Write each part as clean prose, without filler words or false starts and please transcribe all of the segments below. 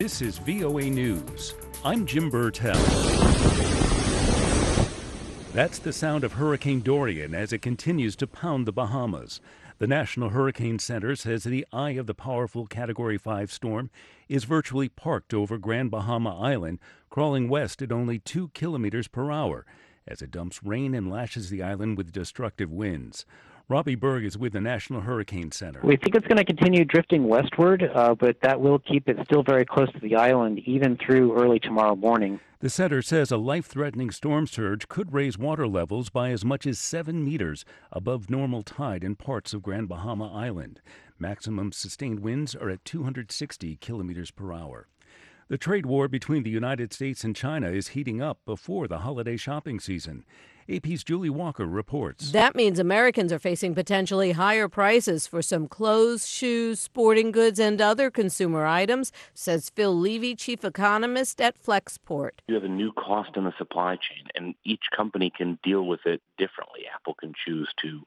This is VOA News. I'm Jim Burtell. That's the sound of Hurricane Dorian as it continues to pound the Bahamas. The National Hurricane Center says the eye of the powerful Category 5 storm is virtually parked over Grand Bahama Island, crawling west at only 2 kilometers per hour as it dumps rain and lashes the island with destructive winds. Robbie Berg is with the National Hurricane Center. We think it's going to continue drifting westward, but that will keep it still very close to the island, even through early tomorrow morning. The center says a life-threatening storm surge could raise water levels by as much as 7 meters above normal tide in parts of Grand Bahama Island. Maximum sustained winds are at 260 kilometers per hour. The trade war between the United States and China is heating up before the holiday shopping season. AP's Julie Walker reports. That means Americans are facing potentially higher prices for some clothes, shoes, sporting goods, and other consumer items, says Phil Levy, chief economist at Flexport. You have a new cost in the supply chain, and each company can deal with it differently. Apple can choose to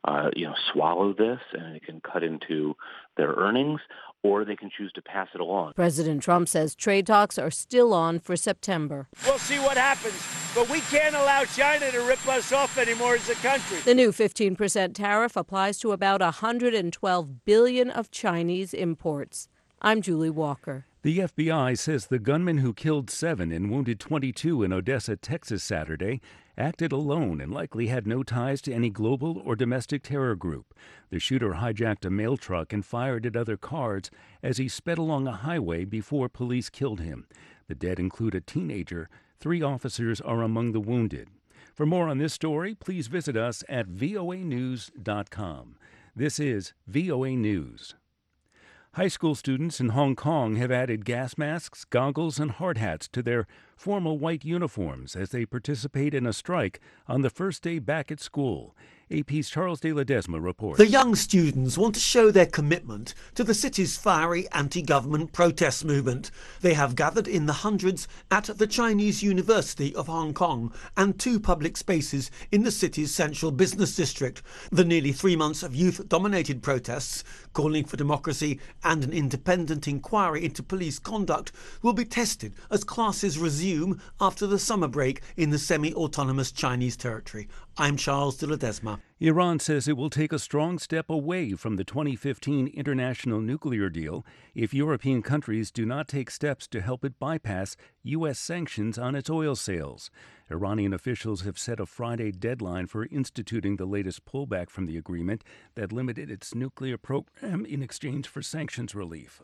swallow this, and it can cut into their earnings, or they can choose to pass it along. President Trump says trade talks are still on for September. We'll see what happens, but we can't allow China to rip us off anymore as a country. The new 15% tariff applies to about $112 billion of Chinese imports. I'm Julie Walker. The FBI says the gunman who killed 7 and wounded 22 in Odessa, Texas Saturday acted alone and likely had no ties to any global or domestic terror group. The shooter hijacked a mail truck and fired at other cars as he sped along a highway before police killed him. The dead include a teenager. 3 officers are among the wounded. For more on this story, please visit us at voanews.com. This is VOA News. High school students in Hong Kong have added gas masks, goggles, and hard hats to their formal white uniforms as they participate in a strike on the first day back at school. AP's Charles de Ledesma reports. The young students want to show their commitment to the city's fiery anti-government protest movement. They have gathered in the hundreds at the Chinese University of Hong Kong and 2 public spaces in the city's central business district. The nearly 3 months of youth-dominated protests, calling for democracy and an independent inquiry into police conduct, will be tested as classes resume after the summer break in the semi-autonomous Chinese territory. I'm Charles de Ledesma. Iran says it will take a strong step away from the 2015 international nuclear deal if European countries do not take steps to help it bypass U.S. sanctions on its oil sales. Iranian officials have set a Friday deadline for instituting the latest pullback from the agreement that limited its nuclear program in exchange for sanctions relief.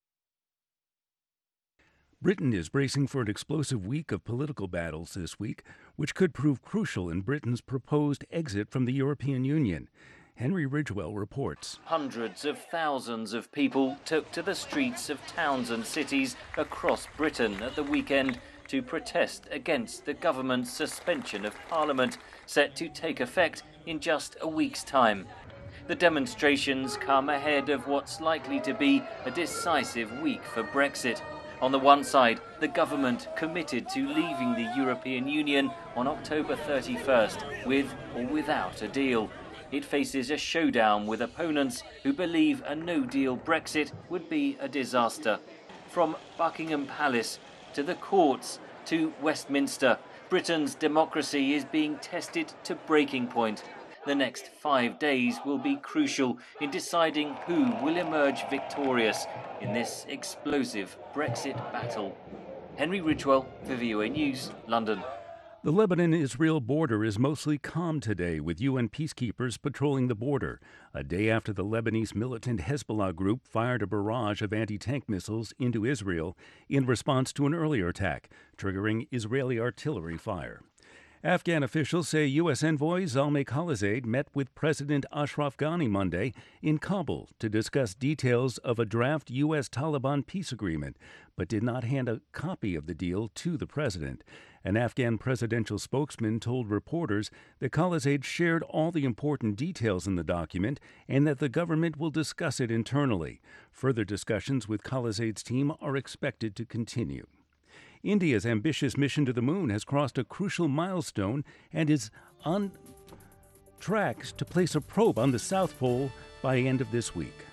Britain is bracing for an explosive week of political battles this week, which could prove crucial in Britain's proposed exit from the European Union. Henry Ridgwell reports. Hundreds of thousands of people took to the streets of towns and cities across Britain at the weekend to protest against the government's suspension of Parliament, set to take effect in just a week's time. The demonstrations come ahead of what's likely to be a decisive week for Brexit. On the one side, the government committed to leaving the European Union on October 31st, with or without a deal. It faces a showdown with opponents who believe a no-deal Brexit would be a disaster. From Buckingham Palace to the courts to Westminster, Britain's democracy is being tested to breaking point. The next 5 days will be crucial in deciding who will emerge victorious in this explosive Brexit battle. Henry Ridgwell for VOA News, London. The Lebanon-Israel border is mostly calm today, with UN peacekeepers patrolling the border, a day after the Lebanese militant Hezbollah group fired a barrage of anti-tank missiles into Israel in response to an earlier attack, triggering Israeli artillery fire. Afghan officials say U.S. envoy Zalmay Khalilzad met with President Ashraf Ghani Monday in Kabul to discuss details of a draft U.S. Taliban peace agreement, but did not hand a copy of the deal to the president. An Afghan presidential spokesman told reporters that Khalilzad shared all the important details in the document and that the government will discuss it internally. Further discussions with Khalilzad's team are expected to continue. India's ambitious mission to the moon has crossed a crucial milestone and is on track to place a probe on the South Pole by the end of this week.